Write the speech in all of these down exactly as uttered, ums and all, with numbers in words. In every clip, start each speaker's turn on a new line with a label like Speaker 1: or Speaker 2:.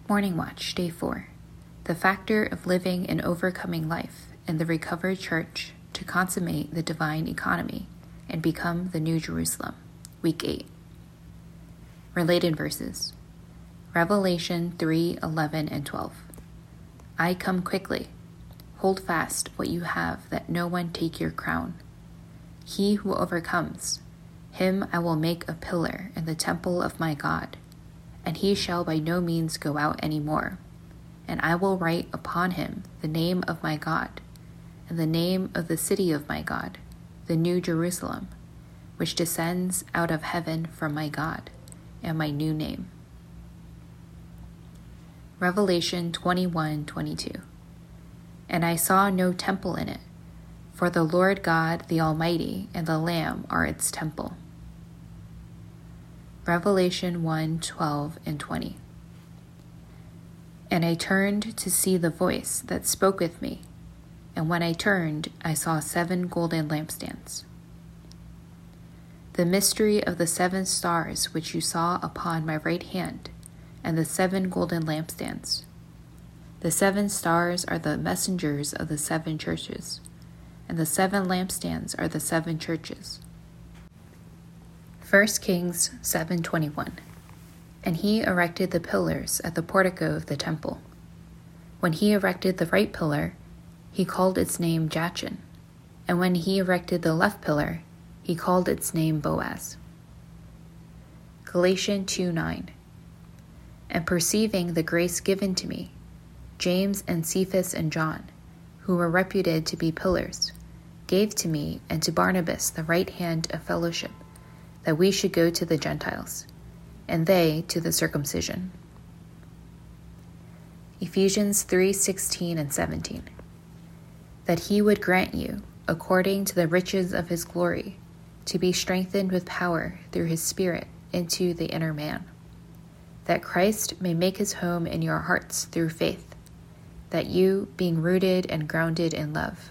Speaker 1: Morning Watch, Day four. The factor of living and overcoming life in the recovered church to consummate the divine economy and become the New Jerusalem. Week eight. Related verses. Revelation three, eleven, and twelve. I come quickly. Hold fast what you have, that no one take your crown. He who overcomes, him I will make a pillar in the temple of my God, and he shall by no means go out any more. And I will write upon him the name of my God, and the name of the city of my God, the New Jerusalem, which descends out of heaven from my God, and my new name. Revelation twenty-one, twenty-two. And I saw no temple in it, for the Lord God the Almighty and the Lamb are its temple. Revelation one, twelve, and twenty. And I turned to see the voice that spoke with me, and when I turned, I saw seven golden lampstands. The mystery of the seven stars which you saw upon my right hand, and the seven golden lampstands. The seven stars are the messengers of the seven churches, and the seven lampstands are the seven churches. First Kings seven, twenty-one. And he erected the pillars at the portico of the temple. When he erected the right pillar, he called its name Jachin, and when he erected the left pillar, he called its name Boaz. Galatians two, nine. And perceiving the grace given to me, James and Cephas and John, who were reputed to be pillars, gave to me and to Barnabas the right hand of fellowship, that we should go to the Gentiles, and they to the circumcision. Ephesians three, sixteen and seventeen. That he would grant you, according to the riches of his glory, to be strengthened with power through his Spirit into the inner man, that Christ may make his home in your hearts through faith, that you, being rooted and grounded in love.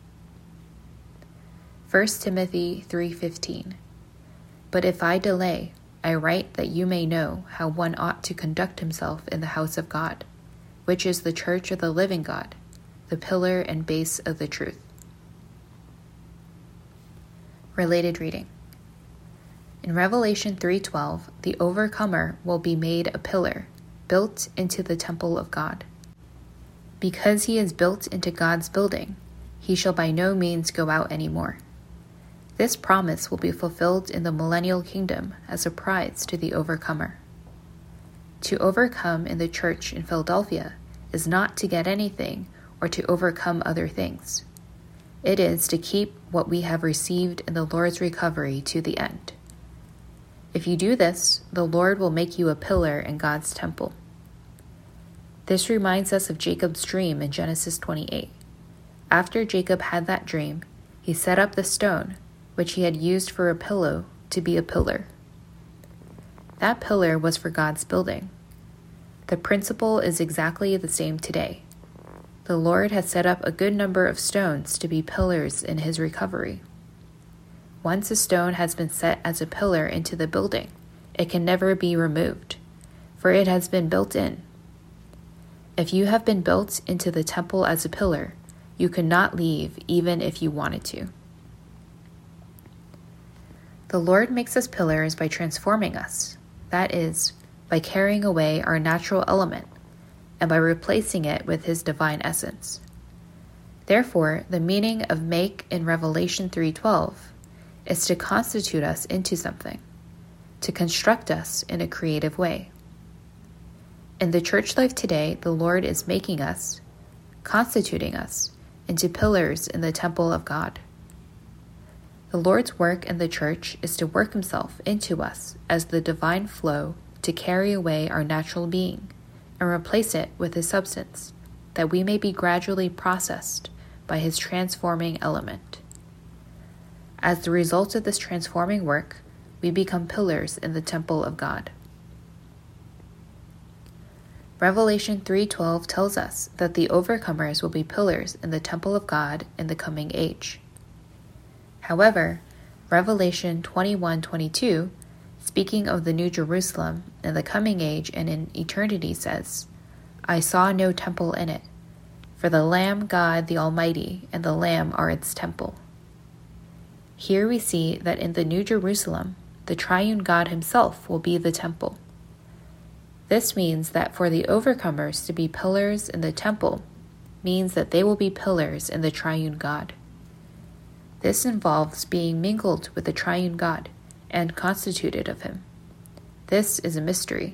Speaker 1: First Timothy three, fifteen. But if I delay, I write that you may know how one ought to conduct himself in the house of God, which is the church of the living God, the pillar and base of the truth. Related reading. In Revelation three twelve, the overcomer will be made a pillar, built into the temple of God. Because he is built into God's building, he shall by no means go out any more. This promise will be fulfilled in the millennial kingdom as a prize to the overcomer. To overcome in the church in Philadelphia is not to get anything or to overcome other things. It is to keep what we have received in the Lord's recovery to the end. If you do this, the Lord will make you a pillar in God's temple. This reminds us of Jacob's dream in Genesis twenty-eight. After Jacob had that dream, he set up the stone, which he had used for a pillow, to be a pillar. That pillar was for God's building. The principle is exactly the same today. The Lord has set up a good number of stones to be pillars in his recovery. Once a stone has been set as a pillar into the building, it can never be removed, for it has been built in. If you have been built into the temple as a pillar, you cannot leave even if you wanted to. The Lord makes us pillars by transforming us, that is, by carrying away our natural element and by replacing it with his divine essence. Therefore, the meaning of make in Revelation three twelve is to constitute us into something, to construct us in a creative way. In the church life today, the Lord is making us, constituting us, into pillars in the temple of God. The Lord's work in the church is to work himself into us as the divine flow to carry away our natural being and replace it with his substance, that we may be gradually processed by his transforming element. As the result of this transforming work, we become pillars in the temple of God. Revelation three twelve tells us that the overcomers will be pillars in the temple of God in the coming age. However, Revelation twenty-one twenty-two, speaking of the New Jerusalem in the coming age and in eternity, says, I saw no temple in it, for the Lamb God the Almighty and the Lamb are its temple. Here we see that in the New Jerusalem, the triune God himself will be the temple. This means that for the overcomers to be pillars in the temple means that they will be pillars in the triune God. This involves being mingled with the triune God and constituted of him. This is a mystery.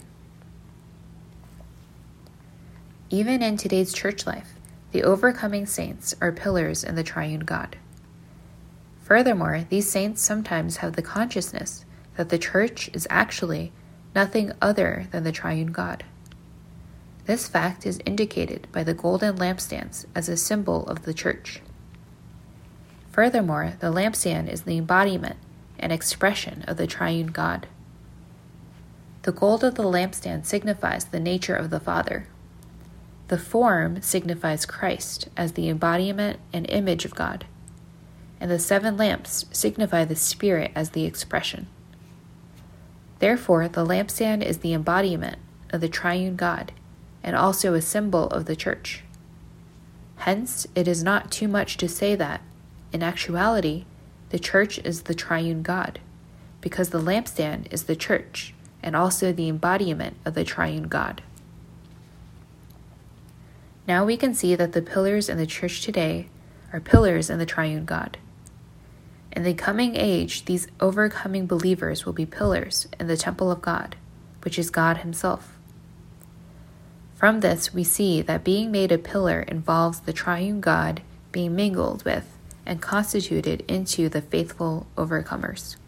Speaker 1: Even in today's church life, the overcoming saints are pillars in the triune God. Furthermore, these saints sometimes have the consciousness that the church is actually nothing other than the triune God. This fact is indicated by the golden lampstands as a symbol of the church. Furthermore, the lampstand is the embodiment and expression of the triune God. The gold of the lampstand signifies the nature of the Father. The form signifies Christ as the embodiment and image of God, and the seven lamps signify the Spirit as the expression. Therefore, the lampstand is the embodiment of the triune God and also a symbol of the church. Hence, it is not too much to say that, in actuality, the church is the triune God, because the lampstand is the church and also the embodiment of the triune God. Now we can see that the pillars in the church today are pillars in the triune God. In the coming age, these overcoming believers will be pillars in the temple of God, which is God himself. From this, we see that being made a pillar involves the triune God being mingled with and constituted into the faithful overcomers.